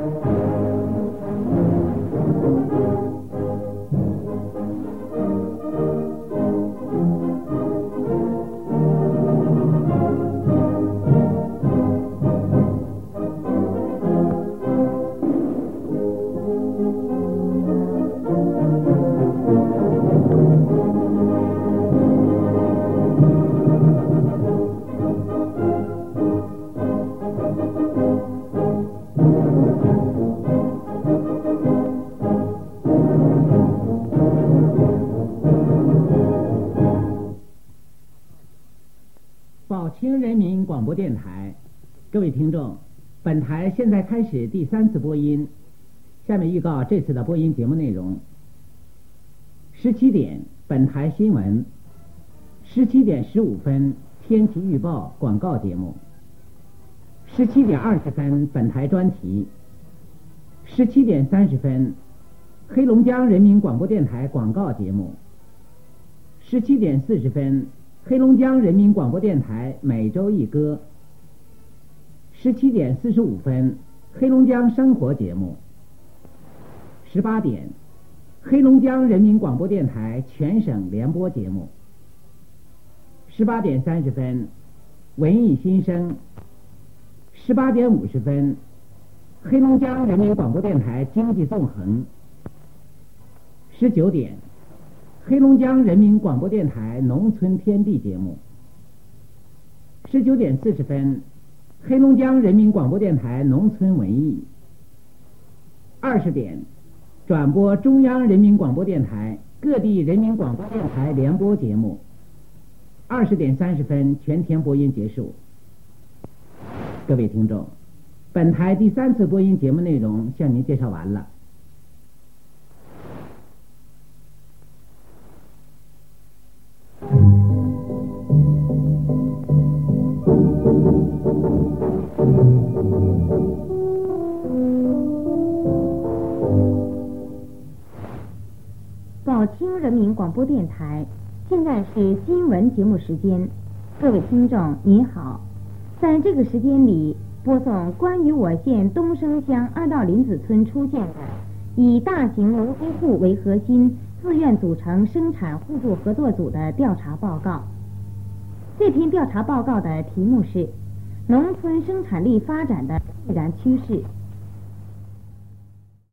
宝清人民广播电台，各位听众，本台现在开始第3次播音。下面预告这次的播音节目内容：17点本台新闻，17点15分天气预报广告节目，17点20分本台专题，17点30分黑龙江人民广播电台广告节目，17点40分黑龙江人民广播电台每周一歌，17点45分黑龙江生活节目，18点黑龙江人民广播电台全省联播节目，18点30分文艺新声，18点50分黑龙江人民广播电台经济纵横，19点黑龙江人民广播电台农村天地节目，19点40分黑龙江人民广播电台农村文艺，20点转播中央人民广播电台各地人民广播电台联播节目，20点30分全天播音结束。各位听众，本台第3次播音节目内容向您介绍完了。 宝清人民广播电台，现在是新闻节目时间。各位听众您好，在这个时间里播送关于我县东升乡2道林子村出现的以大型农机户为核心自愿组成生产互助合作组的调查报告。这篇调查报告的题目是农村生产力发展的必然趋势。